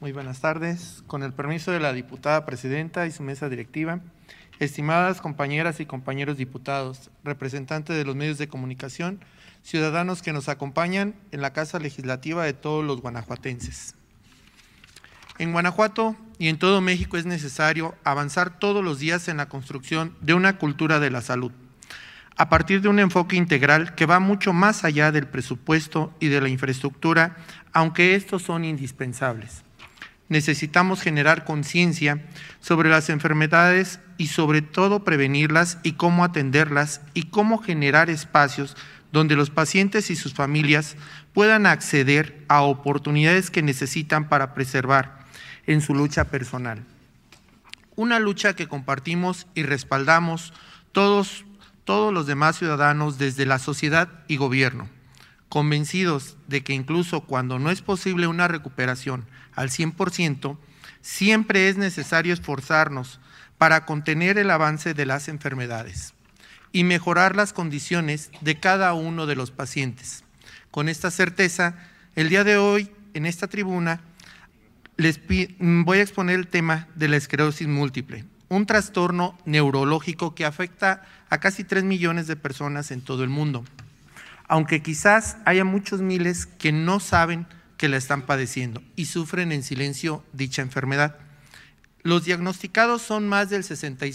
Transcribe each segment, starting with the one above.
Muy buenas tardes. Con el permiso de la diputada presidenta y su mesa directiva, estimadas compañeras y compañeros diputados, representantes de los medios de comunicación, ciudadanos que nos acompañan en la Casa Legislativa de todos los guanajuatenses. En Guanajuato y en todo México es necesario avanzar todos los días en la construcción de una cultura de la salud, a partir de un enfoque integral que va mucho más allá del presupuesto y de la infraestructura, aunque estos son indispensables. Necesitamos generar conciencia sobre las enfermedades y sobre todo prevenirlas y cómo atenderlas y cómo generar espacios donde los pacientes y sus familias puedan acceder a oportunidades que necesitan para preservar en su lucha personal. Una lucha que compartimos y respaldamos todos los demás ciudadanos desde la sociedad y gobierno, convencidos de que incluso cuando no es posible una recuperación al 100%, siempre es necesario esforzarnos para contener el avance de las enfermedades y mejorar las condiciones de cada uno de los pacientes. Con esta certeza, el día de hoy, en esta tribuna, voy a exponer el tema de la esclerosis múltiple, un trastorno neurológico que afecta a casi 3 millones de personas en todo el mundo, aunque quizás haya muchos miles que no saben que la están padeciendo y sufren en silencio dicha enfermedad. Los diagnosticados son más del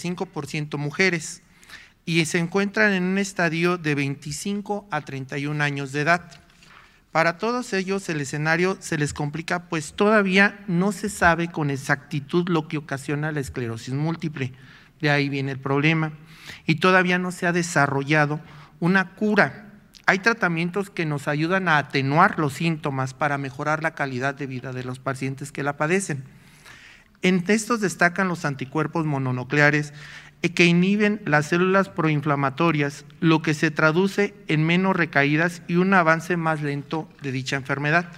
65% mujeres y se encuentran en un estadio de 25 a 31 años de edad. Para todos ellos el escenario se les complica, pues todavía no se sabe con exactitud lo que ocasiona la esclerosis múltiple. De ahí viene el problema. Y todavía no se ha desarrollado una cura. Hay tratamientos que nos ayudan a atenuar los síntomas para mejorar la calidad de vida de los pacientes que la padecen. En estos destacan los anticuerpos mononucleares que inhiben las células proinflamatorias, lo que se traduce en menos recaídas y un avance más lento de dicha enfermedad.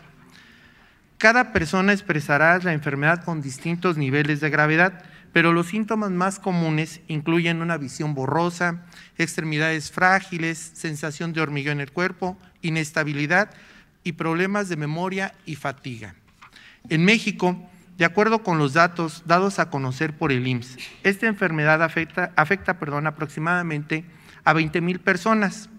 Cada persona expresará la enfermedad con distintos niveles de gravedad, pero los síntomas más comunes incluyen una visión borrosa, extremidades frágiles, sensación de hormigueo en el cuerpo, inestabilidad y problemas de memoria y fatiga. En México, de acuerdo con los datos dados a conocer por el IMSS, esta enfermedad afecta aproximadamente a 20,000 personas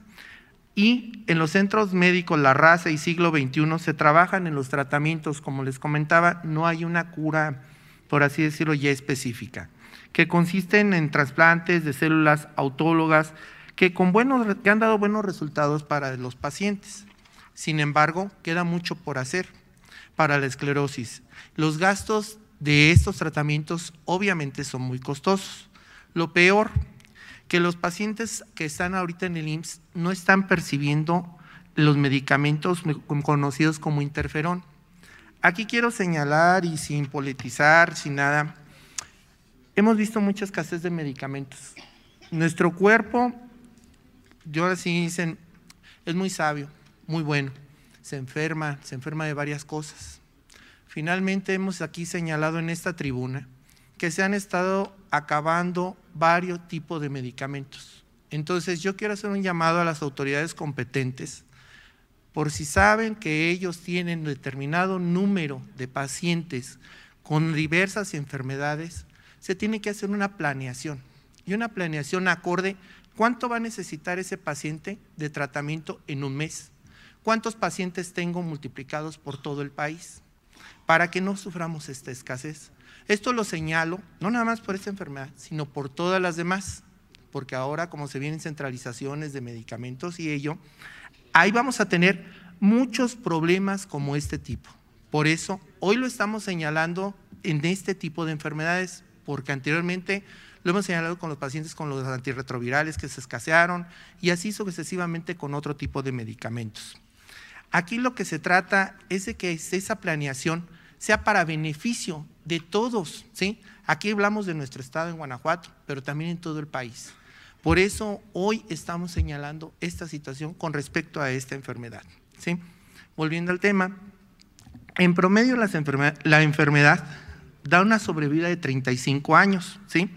y en los centros médicos La Raza y Siglo XXI se trabajan en los tratamientos, como les comentaba, no hay una cura, por así decirlo, ya específica, que consisten en trasplantes de células autólogas que han dado buenos resultados para los pacientes. Sin embargo, queda mucho por hacer para la esclerosis. Los gastos de estos tratamientos obviamente son muy costosos. Lo peor, que los pacientes que están ahorita en el IMSS no están percibiendo los medicamentos conocidos como interferón. Aquí quiero señalar, y sin politizar, sin nada, hemos visto mucha escasez de medicamentos. Nuestro cuerpo, yo así dicen, es muy sabio, muy bueno, se enferma de varias cosas. Finalmente hemos aquí señalado en esta tribuna que se han estado acabando varios tipos de medicamentos. Entonces yo quiero hacer un llamado a las autoridades competentes, por si saben que ellos tienen determinado número de pacientes con diversas enfermedades, se tiene que hacer una planeación y una planeación acorde cuánto va a necesitar ese paciente de tratamiento en un mes, cuántos pacientes tengo multiplicados por todo el país, para que no suframos esta escasez. Esto lo señalo, no nada más por esta enfermedad, sino por todas las demás, porque ahora como se vienen centralizaciones de medicamentos y ello, ahí vamos a tener muchos problemas como este tipo. Por eso, hoy lo estamos señalando en este tipo de enfermedades, porque anteriormente lo hemos señalado con los pacientes con los antirretrovirales que se escasearon y así sucesivamente con otro tipo de medicamentos. Aquí lo que se trata es de que esa planeación sea para beneficio de todos, ¿sí? Aquí hablamos de nuestro estado en Guanajuato, pero también en todo el país. Por eso hoy estamos señalando esta situación con respecto a esta enfermedad, ¿sí? Volviendo al tema, en promedio la enfermedad da una sobrevida de 35 años, ¿sí?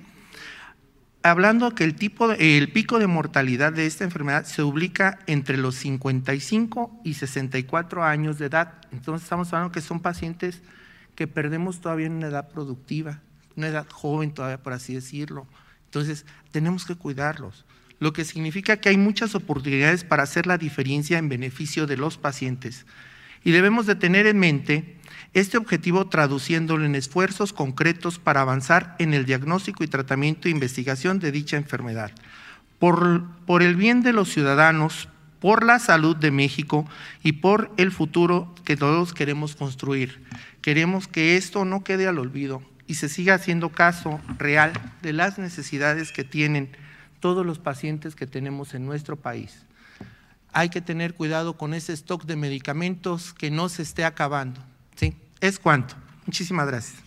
Hablando que el pico de mortalidad de esta enfermedad se ubica entre los 55 y 64 años de edad. Entonces estamos hablando que son pacientes que perdemos todavía en una edad productiva, una edad joven todavía, por así decirlo. Entonces, tenemos que cuidarlos, lo que significa que hay muchas oportunidades para hacer la diferencia en beneficio de los pacientes. Y debemos de tener en mente este objetivo traduciéndolo en esfuerzos concretos para avanzar en el diagnóstico y tratamiento e investigación de dicha enfermedad. Por el bien de los ciudadanos, por la salud de México y por el futuro que todos queremos construir. Queremos que esto no quede al olvido y se siga haciendo caso real de las necesidades que tienen todos los pacientes que tenemos en nuestro país. Hay que tener cuidado con ese stock de medicamentos que no se esté acabando, ¿sí? Es cuanto. Muchísimas gracias.